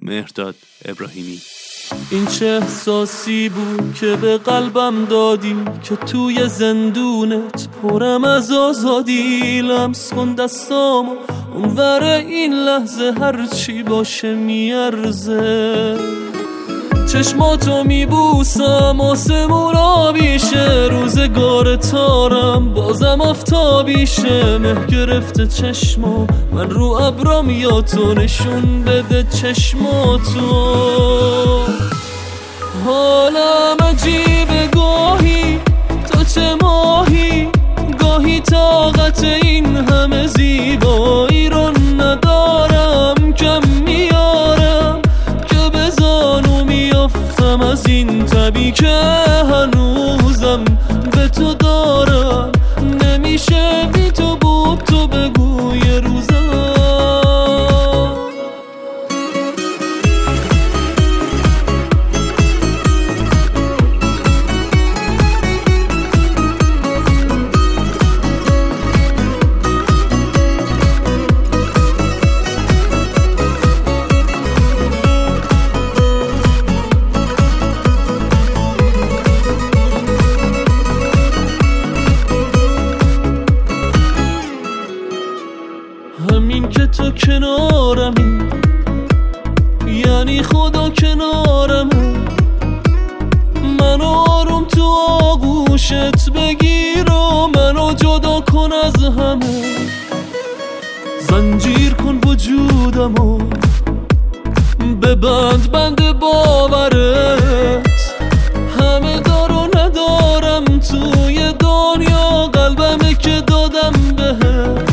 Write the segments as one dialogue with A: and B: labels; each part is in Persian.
A: مهرداد ابراهیمی.
B: این چه احساسی بود که به قلبم دادی که توی زندونت پرم از آزادی. لمس کن دستامو اونور این لحظه، هرچی باشه میارزه. چشماتو میبوسم آسمون آبیشه، روزگار تارم بازم آفتابیشه. مه گرفته چشما من رو ابرام، یا تو نشون بده چشماتو. حالم عجیبه گاهی تو چه ماهی، گاهی طاقت این همه زیبایی رو ندارم. کم میارم که به زانو میافتم از این تبی که هنوزم به تو دارم. نمیشه بی تو بود تو بگو یه روزم. همین که تو کنارمی یعنی خدا کنارمه. منو آروم تو آغوشت بگیر و منو جدا کن از همه. زنجیر کن وجودمو ببند بند باورت. همه دارو ندارم توی دنیا، قلبمه که دادم بهت.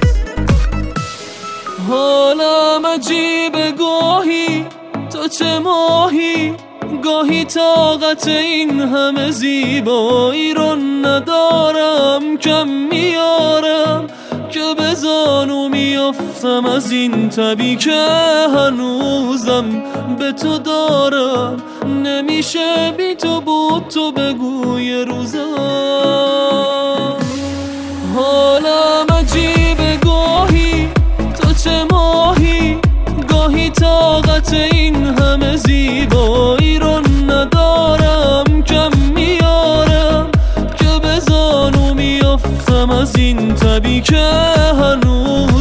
B: حالم عجیبه گاهی تو چه ماهی، گاهی طاقت این همه زیبایی رو ندارم. کم میارم که به زانو میافتم از این تبی که هنوزم به تو دارم. نمیشه بی تو بود تو بگو یه روزم. حالم عجیبه گاهی تو چه ماهی، گاهی طاقت این همه زیبایی رو ندارم. کم میارم که به زانو میافتم از این تبی که هنوز